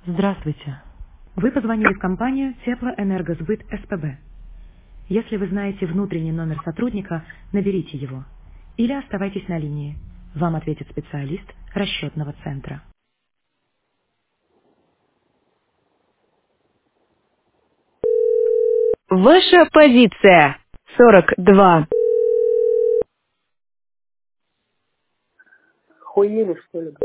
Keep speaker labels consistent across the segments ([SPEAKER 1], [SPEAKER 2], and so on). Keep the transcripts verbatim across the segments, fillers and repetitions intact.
[SPEAKER 1] Здравствуйте. Вы позвонили в компанию Теплоэнергосбыт СПБ. Если вы знаете внутренний номер сотрудника, наберите его. Или оставайтесь на линии. Вам ответит специалист расчетного центра.
[SPEAKER 2] Ваша позиция. сорок два.
[SPEAKER 3] Хуели, что ли?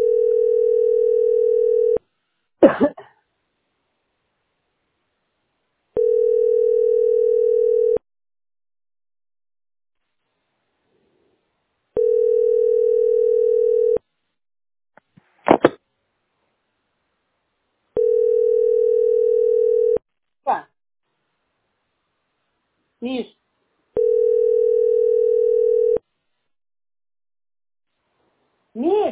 [SPEAKER 3] Па, Миш, Миш,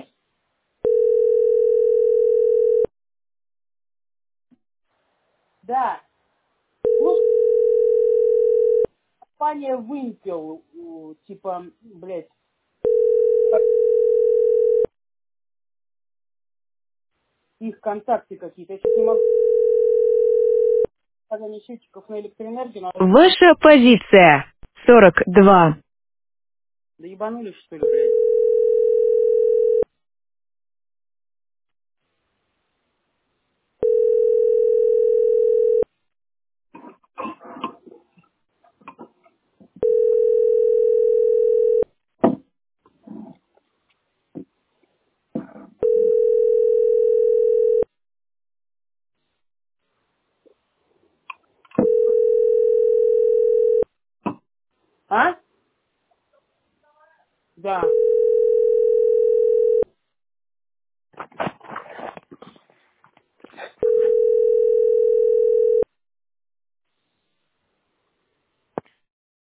[SPEAKER 3] да. Ну, компания Вымпел, у, типа, блядь, их контакты какие-то. Я сейчас не могу сказать счетчиков на электроэнергию, но
[SPEAKER 2] Ваша позиция. сорок два.
[SPEAKER 3] да ебанулись, что ли, блядь.